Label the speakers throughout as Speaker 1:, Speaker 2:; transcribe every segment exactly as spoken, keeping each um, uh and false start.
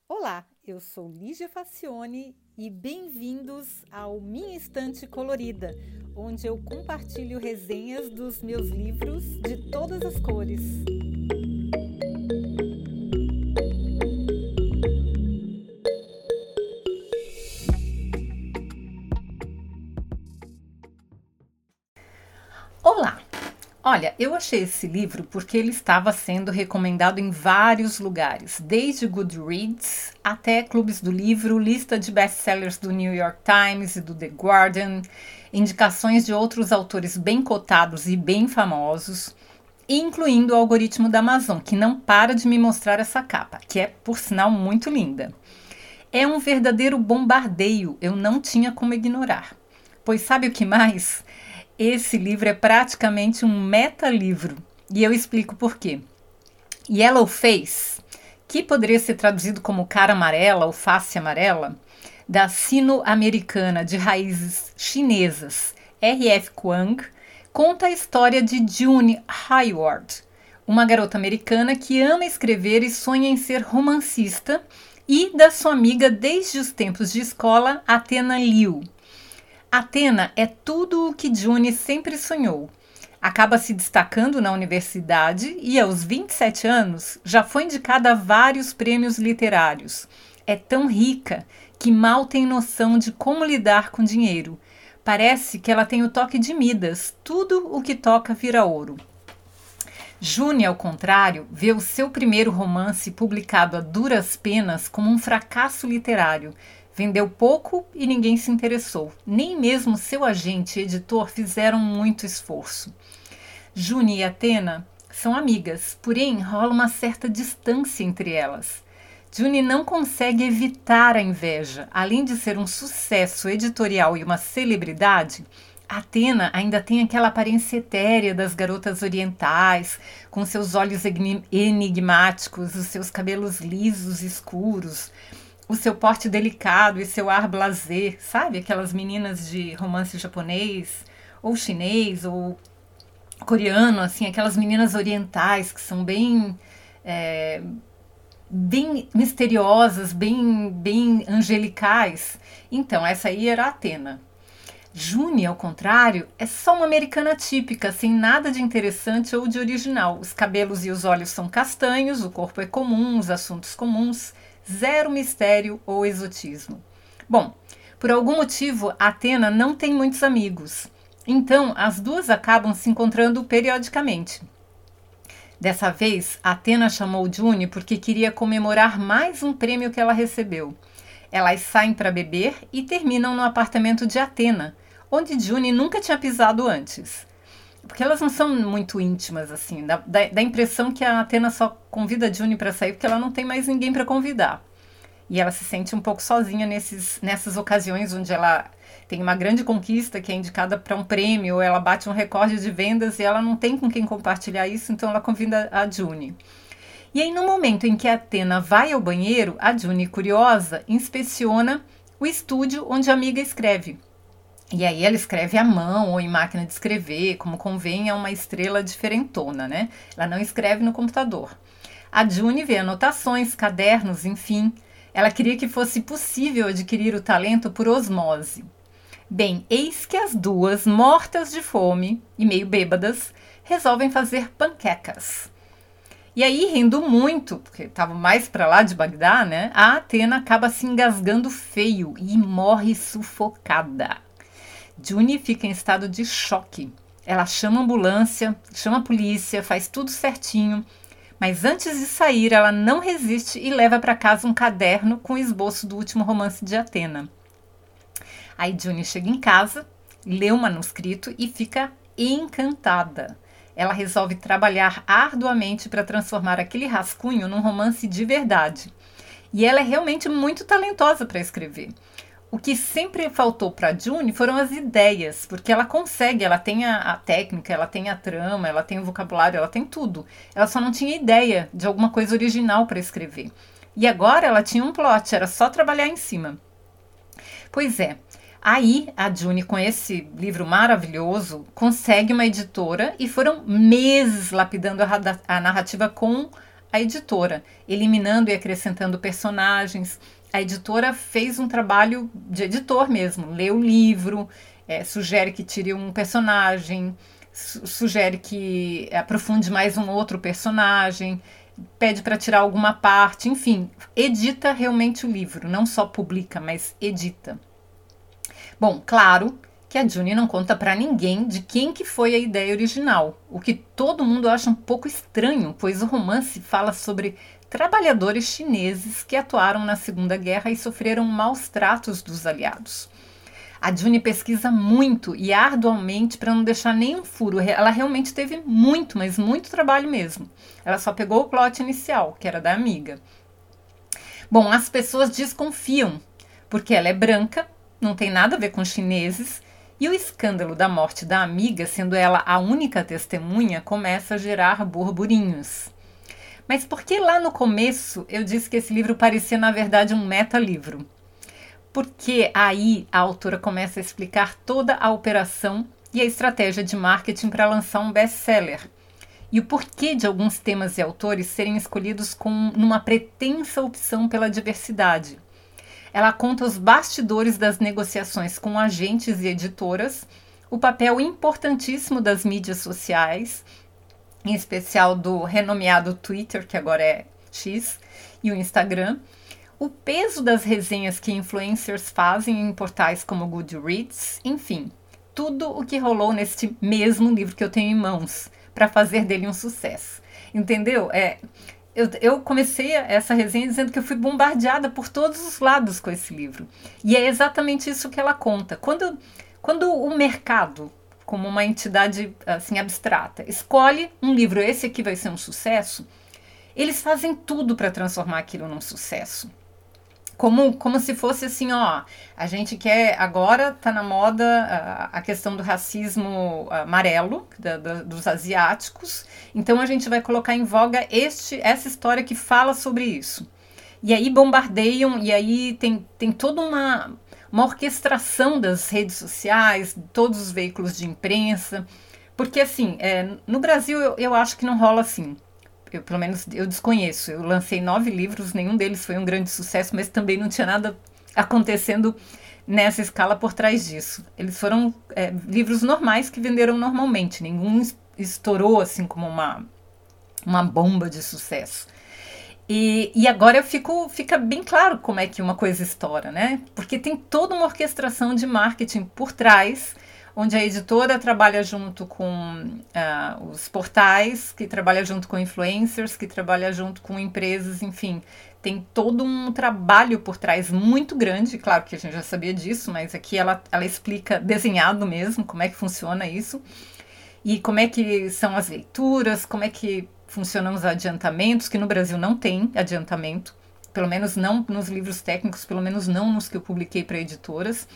Speaker 1: Olá, eu sou Lígia Facione e bem-vindos ao Minha Estante Colorida, onde eu compartilho resenhas dos meus livros de todas as cores. Olá! Olha, eu achei esse livro porque ele estava sendo recomendado em vários lugares, desde Goodreads até clubes do livro, lista de best-sellers do New York Times e do The Guardian, indicações de outros autores bem cotados e bem famosos, incluindo o algoritmo da Amazon, que não para de me mostrar essa capa, que é, por sinal, muito linda. É um verdadeiro bombardeio, eu não tinha como ignorar. Pois sabe o que mais? Esse livro é praticamente um meta-livro, e eu explico por quê. Yellow Face, que poderia ser traduzido como cara amarela ou face amarela, da sino-americana de raízes chinesas R F Kuang, conta a história de June Hayward, uma garota americana que ama escrever e sonha em ser romancista, e da sua amiga desde os tempos de escola, Athena Liu. Athena é tudo o que June sempre sonhou. Acaba se destacando na universidade e, aos vinte e sete anos, já foi indicada a vários prêmios literários. É tão rica que mal tem noção de como lidar com dinheiro. Parece que ela tem o toque de Midas, tudo o que toca vira ouro. June, ao contrário, vê o seu primeiro romance publicado a duras penas como um fracasso literário. Vendeu pouco e ninguém se interessou. Nem mesmo seu agente e editor fizeram muito esforço. June e Athena são amigas, porém rola uma certa distância entre elas. June não consegue evitar a inveja. Além de ser um sucesso editorial e uma celebridade, Athena ainda tem aquela aparência etérea das garotas orientais, com seus olhos enigmáticos, os seus cabelos lisos e escuros, o seu porte delicado e seu ar blasé, sabe? Aquelas meninas de romance japonês, ou chinês, ou coreano, assim, aquelas meninas orientais que são bem, é, bem misteriosas, bem, bem angelicais. Então, essa aí era a Athena. June, ao contrário, é só uma americana típica, sem nada de interessante ou de original. Os cabelos e os olhos são castanhos, o corpo é comum, os assuntos comuns, zero mistério ou exotismo. Bom, por algum motivo, Athena não tem muitos amigos. Então, as duas acabam se encontrando periodicamente. Dessa vez, Athena chamou June porque queria comemorar mais um prêmio que ela recebeu. Elas saem para beber e terminam no apartamento de Athena, onde June nunca tinha pisado antes. Porque elas não são muito íntimas, assim. Dá, dá, dá a impressão que a Athena só convida a June para sair porque ela não tem mais ninguém para convidar. E ela se sente um pouco sozinha nesses, nessas ocasiões onde ela tem uma grande conquista que é indicada para um prêmio, ou ela bate um recorde de vendas e ela não tem com quem compartilhar isso, então ela convida a June. E aí, no momento em que a Athena vai ao banheiro, a June, curiosa, inspeciona o estúdio onde a amiga escreve. E aí ela escreve à mão ou em máquina de escrever, como convém a uma estrela diferentona, né? Ela não escreve no computador. A June vê anotações, cadernos, enfim. Ela queria que fosse possível adquirir o talento por osmose. Bem, eis que as duas, mortas de fome e meio bêbadas, resolvem fazer panquecas. E aí, rindo muito, porque estava mais para lá de Bagdá, né? A Athena acaba se engasgando feio e morre sufocada. June fica em estado de choque. Ela chama a ambulância, chama a polícia, faz tudo certinho. Mas antes de sair, ela não resiste e leva para casa um caderno com o esboço do último romance de Athena. Aí June chega em casa, lê o manuscrito e fica encantada. Ela resolve trabalhar arduamente para transformar aquele rascunho num romance de verdade. E ela é realmente muito talentosa para escrever. O que sempre faltou para June foram as ideias, porque ela consegue, ela tem a, a técnica, ela tem a trama, ela tem o vocabulário, ela tem tudo. Ela só não tinha ideia de alguma coisa original para escrever. E agora ela tinha um plot, era só trabalhar em cima. Pois é, aí a June, com esse livro maravilhoso, consegue uma editora e foram meses lapidando a, a narrativa com a editora, eliminando e acrescentando personagens. A editora fez um trabalho de editor mesmo, lê o livro, é, sugere que tire um personagem, su- sugere que aprofunde mais um outro personagem, pede para tirar alguma parte, enfim, edita realmente o livro, não só publica, mas edita. Bom, claro que a Juni não conta para ninguém de quem que foi a ideia original, o que todo mundo acha um pouco estranho, pois o romance fala sobre trabalhadores chineses que atuaram na Segunda Guerra e sofreram maus tratos dos aliados. A Juni pesquisa muito e arduamente para não deixar nenhum furo. Ela realmente teve muito, mas muito trabalho mesmo. Ela só pegou o plot inicial, que era da amiga. Bom, as pessoas desconfiam, porque ela é branca, não tem nada a ver com chineses, e o escândalo da morte da amiga, sendo ela a única testemunha, começa a gerar burburinhos. Mas por que lá no começo eu disse que esse livro parecia, na verdade, um meta-livro? Porque aí a autora começa a explicar toda a operação e a estratégia de marketing para lançar um best-seller. E o porquê de alguns temas e autores serem escolhidos com numa pretensa opção pela diversidade. Ela conta os bastidores das negociações com agentes e editoras, o papel importantíssimo das mídias sociais, em especial do renomeado Twitter, que agora é X, e o Instagram, o peso das resenhas que influencers fazem em portais como Goodreads, enfim, tudo o que rolou neste mesmo livro que eu tenho em mãos, para fazer dele um sucesso. Entendeu? É, eu, eu comecei essa resenha dizendo que eu fui bombardeada por todos os lados com esse livro. E é exatamente isso que ela conta. Quando, quando o mercado, como uma entidade assim abstrata, escolhe um livro, esse aqui vai ser um sucesso, eles fazem tudo para transformar aquilo num sucesso. Como, como se fosse assim, ó, a gente quer, agora tá na moda a, a questão do racismo amarelo, da, da, dos asiáticos, então a gente vai colocar em voga este, essa história que fala sobre isso. E aí bombardeiam, e aí tem, tem toda uma, uma orquestração das redes sociais, todos os veículos de imprensa, porque assim, é, no Brasil eu, eu acho que não rola assim. Eu, pelo menos eu desconheço, eu lancei nove livros, nenhum deles foi um grande sucesso, mas também não tinha nada acontecendo nessa escala por trás disso. Eles foram é, livros normais que venderam normalmente, nenhum estourou assim como uma, uma bomba de sucesso. E, e agora eu fico, fica bem claro como é que uma coisa estoura, né? Porque tem toda uma orquestração de marketing por trás, onde a editora trabalha junto com uh, os portais, que trabalha junto com influencers, que trabalha junto com empresas, enfim. Tem todo um trabalho por trás muito grande, claro que a gente já sabia disso, mas aqui ela, ela explica desenhado mesmo como é que funciona isso, e como é que são as leituras, como é que funcionam os adiantamentos, que no Brasil não tem adiantamento, pelo menos não nos livros técnicos, pelo menos não nos que eu publiquei para editoras.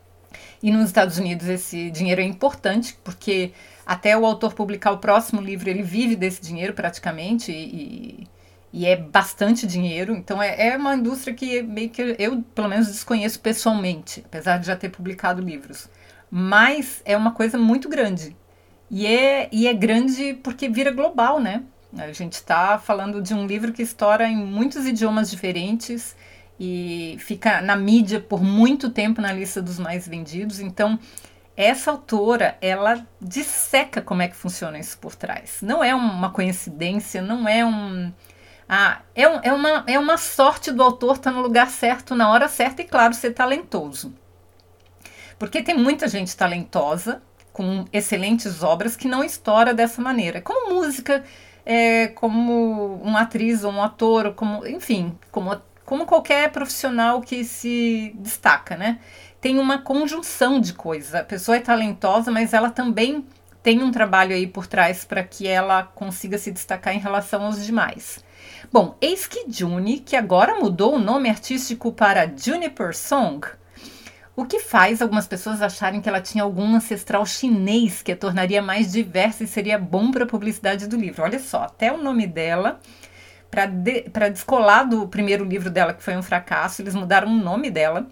Speaker 1: E nos Estados Unidos esse dinheiro é importante, porque até o autor publicar o próximo livro, ele vive desse dinheiro praticamente, e, e é bastante dinheiro. Então é, é uma indústria que meio que eu, pelo menos, desconheço pessoalmente, apesar de já ter publicado livros. Mas é uma coisa muito grande. E é, e é grande porque vira global, né? A gente está falando de um livro que estoura em muitos idiomas diferentes, e fica na mídia por muito tempo na lista dos mais vendidos. Então, essa autora, ela disseca como é que funciona isso por trás. Não é uma coincidência, não é um... Ah, é, um, é, uma, é uma sorte do autor estar no lugar certo, na hora certa e, claro, ser talentoso. Porque tem muita gente talentosa, com excelentes obras, que não estoura dessa maneira. Como música, é, como uma atriz ou um ator, como, enfim, como como qualquer profissional que se destaca, né? Tem uma conjunção de coisas. A pessoa é talentosa, mas ela também tem um trabalho aí por trás para que ela consiga se destacar em relação aos demais. Bom, eis que Juni, que agora mudou o nome artístico para Juniper Song, o que faz algumas pessoas acharem que ela tinha algum ancestral chinês que a tornaria mais diversa e seria bom para a publicidade do livro. Olha só, até o nome dela... Para de, descolar do primeiro livro dela, que foi um fracasso, eles mudaram o nome dela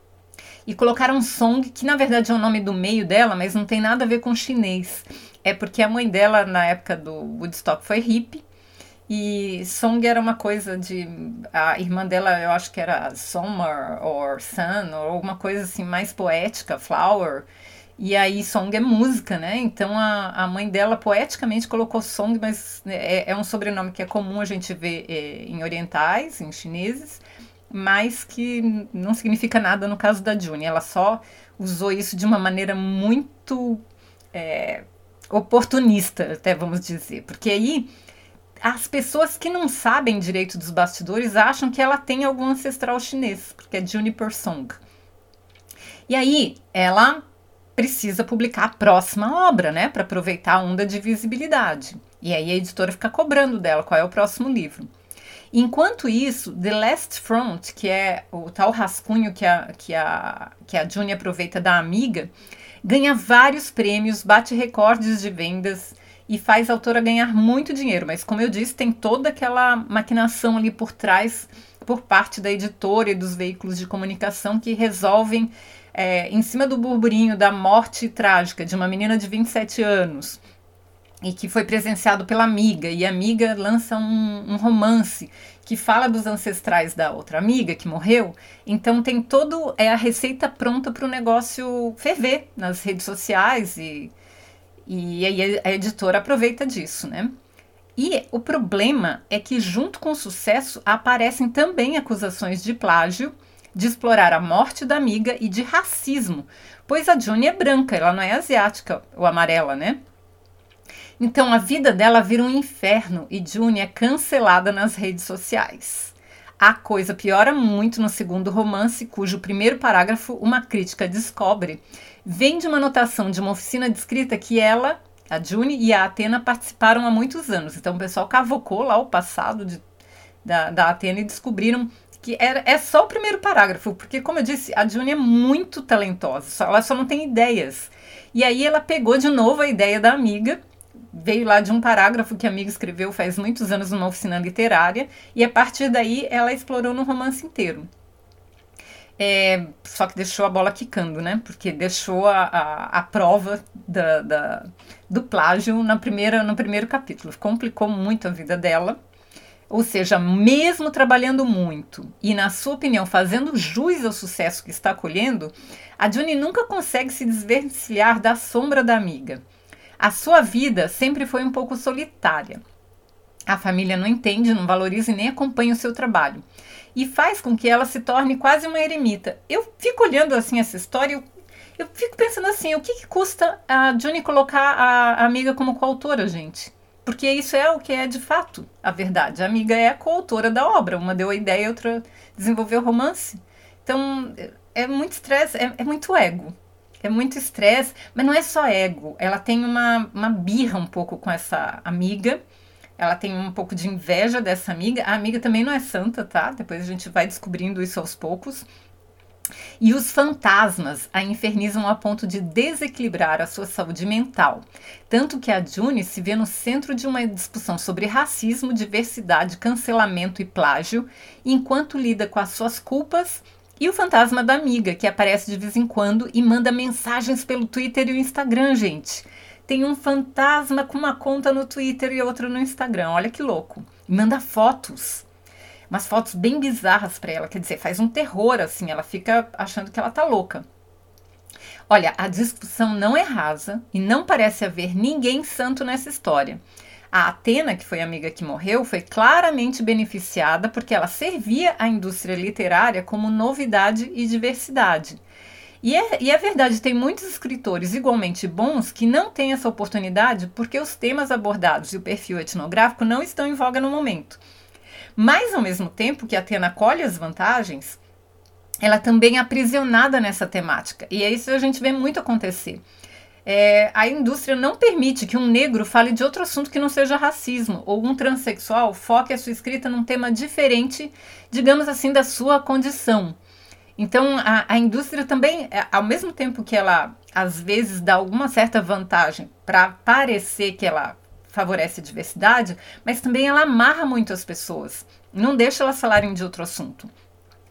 Speaker 1: e colocaram Song, que na verdade é o nome do meio dela, mas não tem nada a ver com chinês. É porque a mãe dela, na época do Woodstock, foi hippie, E Song era uma coisa de... A irmã dela, eu acho que era Summer or Sun, ou alguma coisa assim mais poética, Flower. E aí Song é música, né? Então a, a mãe dela poeticamente colocou Song, mas é, é um sobrenome que é comum a gente ver é, em orientais, em chineses, mas que não significa nada no caso da Juni. Ela só usou isso de uma maneira muito é, oportunista, até vamos dizer. Porque aí as pessoas que não sabem direito dos bastidores acham que ela tem algum ancestral chinês, porque é Juniper Song. E aí ela precisa publicar a próxima obra, né, para aproveitar a onda de visibilidade. E aí a editora fica cobrando dela qual é o próximo livro. Enquanto isso, The Last Front, que é o tal rascunho que a, que a, que a Juni aproveita da amiga, ganha vários prêmios, bate recordes de vendas e faz a autora ganhar muito dinheiro. Mas, como eu disse, tem toda aquela maquinação ali por trás, por parte da editora e dos veículos de comunicação que resolvem, é, em cima do burburinho da morte trágica de uma menina de vinte e sete anos, e que foi presenciado pela amiga, e a amiga lança um, um romance que fala dos ancestrais da outra amiga que morreu. Então tem todo é a receita pronta para o negócio ferver nas redes sociais, e, e aí a editora aproveita disso, né? E o problema é que junto com o sucesso aparecem também acusações de plágio, de explorar a morte da amiga e de racismo, pois a Juni é branca, ela não é asiática ou amarela, né? Então a vida dela vira um inferno e Juni é cancelada nas redes sociais. A coisa piora muito no segundo romance, cujo primeiro parágrafo, uma crítica descobre, vem de uma anotação de uma oficina de escrita que ela, a Juni e a Athena participaram há muitos anos. Então o pessoal cavocou lá o passado de, da, da Athena e descobriram que era, é só o primeiro parágrafo, porque, como eu disse, a Juni é muito talentosa, só, ela só não tem ideias. E aí ela pegou de novo a ideia da amiga, veio lá de um parágrafo que a amiga escreveu faz muitos anos numa oficina literária, e a partir daí ela explorou no romance inteiro. É, só que deixou a bola quicando, né? Porque deixou a, a, a prova da, da, do plágio na primeira, no primeiro capítulo. Complicou muito a vida dela. Ou seja, mesmo trabalhando muito e, na sua opinião, fazendo jus ao sucesso que está colhendo, a Juni nunca consegue se desvencilhar da sombra da amiga. A sua vida sempre foi um pouco solitária. A família não entende, não valoriza e nem acompanha o seu trabalho. E faz com que ela se torne quase uma eremita. Eu fico olhando assim essa história, eu, eu fico pensando assim, o que, que custa a Juni colocar a, a amiga como coautora, gente? Porque isso é o que é de fato a verdade. A amiga é a coautora da obra. Uma deu a ideia e outra desenvolveu o romance. Então, é muito estresse, é, é muito ego. É muito estresse, mas não é só ego. Ela tem uma, uma birra um pouco com essa amiga. Ela tem um pouco de inveja dessa amiga. A amiga também não é santa, tá? Depois a gente vai descobrindo isso aos poucos. E os fantasmas a infernizam a ponto de desequilibrar a sua saúde mental. Tanto que a Juni se vê no centro de uma discussão sobre racismo, diversidade, cancelamento e plágio, enquanto lida com as suas culpas e o fantasma da amiga, que aparece de vez em quando e manda mensagens pelo Twitter e o Instagram, gente. Tem um fantasma com uma conta no Twitter e outra no Instagram, olha que louco. E manda fotos. Umas fotos bem bizarras para ela, quer dizer, faz um terror assim, ela fica achando que ela tá louca. Olha, a discussão não é rasa e não parece haver ninguém santo nessa história. A Athena, que foi a amiga que morreu, foi claramente beneficiada porque ela servia à indústria literária como novidade e diversidade. E é, e é verdade, tem muitos escritores igualmente bons que não têm essa oportunidade porque os temas abordados e o perfil etnográfico não estão em voga no momento. Mas, ao mesmo tempo que a Athena colhe as vantagens, ela também é aprisionada nessa temática. E é isso que a gente vê muito acontecer. É, a indústria não permite que um negro fale de outro assunto que não seja racismo, ou um transexual foque a sua escrita num tema diferente, digamos assim, da sua condição. Então, a, a indústria também, ao mesmo tempo que ela, às vezes, dá alguma certa vantagem para parecer que ela favorece a diversidade, mas também ela amarra muito as pessoas, não deixa elas falarem de outro assunto.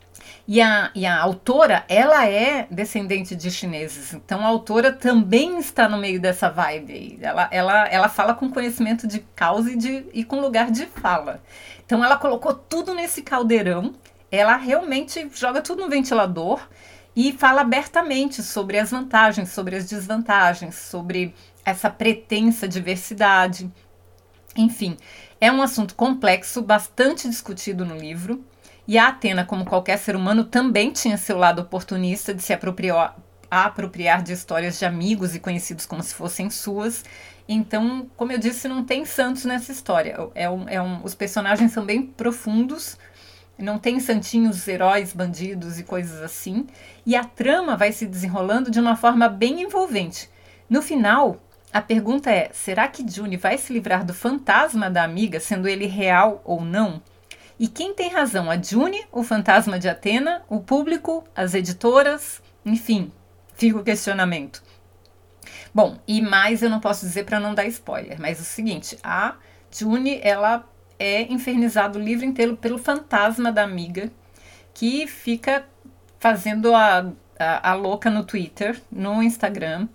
Speaker 1: E a, e a autora, ela é descendente de chineses, então a autora também está no meio dessa vibe aí. Ela, ela, ela fala com conhecimento de causa e, de, e com lugar de fala. Então ela colocou tudo nesse caldeirão, ela realmente joga tudo no ventilador e fala abertamente sobre as vantagens, sobre as desvantagens, sobre essa pretensa diversidade. Enfim, é um assunto complexo, bastante discutido no livro. E a Athena, como qualquer ser humano, também tinha seu lado oportunista de se apropriar, apropriar de histórias de amigos e conhecidos como se fossem suas. Então, como eu disse, não tem santos nessa história. É um, é um, os personagens são bem profundos, não tem santinhos, heróis, bandidos e coisas assim. E a trama vai se desenrolando de uma forma bem envolvente. No final, a pergunta é, será que June vai se livrar do fantasma da amiga, sendo ele real ou não? E quem tem razão? A June, o fantasma de Athena, o público, as editoras? Enfim, fica o questionamento. Bom, e mais eu não posso dizer para não dar spoiler, mas é o seguinte, a June, ela é infernizada o livro inteiro pelo fantasma da amiga, que fica fazendo a, a, a louca no Twitter, no Instagram.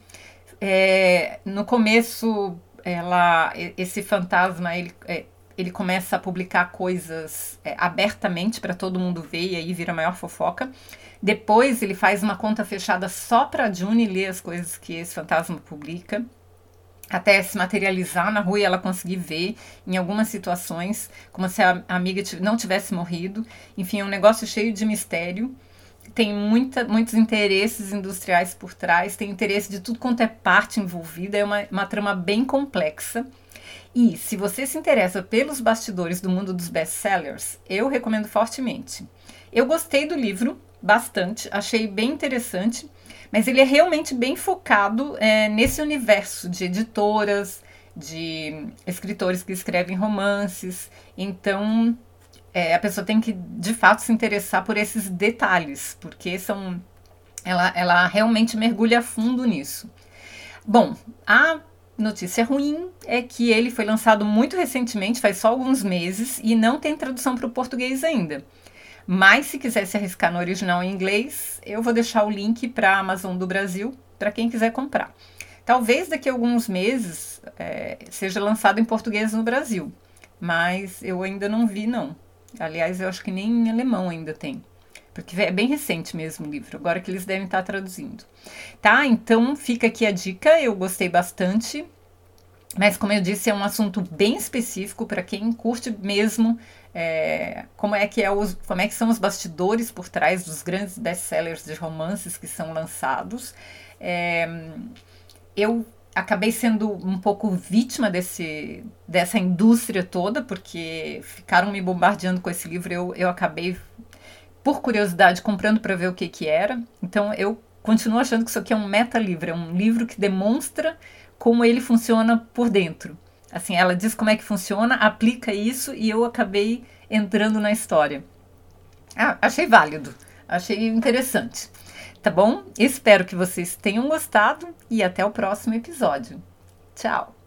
Speaker 1: É, no começo, ela, esse fantasma, ele... É, ele começa a publicar coisas é, abertamente para todo mundo ver e aí vira a maior fofoca. Depois ele faz uma conta fechada só para a June ler as coisas que esse fantasma publica, até se materializar na rua e ela conseguir ver em algumas situações, como se a amiga não tivesse morrido. Enfim, é um negócio cheio de mistério. Tem muita, muitos interesses industriais por trás, tem interesse de tudo quanto é parte envolvida, é uma, uma trama bem complexa. E se você se interessa pelos bastidores do mundo dos best-sellers, eu recomendo fortemente. Eu gostei do livro bastante, achei bem interessante, mas ele é realmente bem focado é, nesse universo de editoras, de escritores que escrevem romances. Então, é, a pessoa tem que, de fato, se interessar por esses detalhes, porque são, ela, ela realmente mergulha a fundo nisso. Bom, a notícia ruim é que ele foi lançado muito recentemente, faz só alguns meses, e não tem tradução para o português ainda. Mas se quiser se arriscar no original em inglês, eu vou deixar o link para a Amazon do Brasil, para quem quiser comprar. Talvez daqui a alguns meses é, seja lançado em português no Brasil, mas eu ainda não vi, não. Aliás, eu acho que nem em alemão ainda tem. Porque é bem recente mesmo o livro, agora que eles devem estar traduzindo. Tá, então fica aqui a dica, eu gostei bastante, mas como eu disse, é um assunto bem específico para quem curte mesmo é, como, é que é os, como é que são os bastidores por trás dos grandes best-sellers de romances que são lançados. É, eu acabei sendo um pouco vítima desse, dessa indústria toda, porque ficaram me bombardeando com esse livro, eu, eu acabei... por curiosidade, comprando para ver o que que era. Então, eu continuo achando que isso aqui é um meta-livro, é um livro que demonstra como ele funciona por dentro. Assim, ela diz como é que funciona, aplica isso e eu acabei entrando na história. Ah, achei válido, achei interessante. Tá bom? Espero que vocês tenham gostado e até o próximo episódio. Tchau!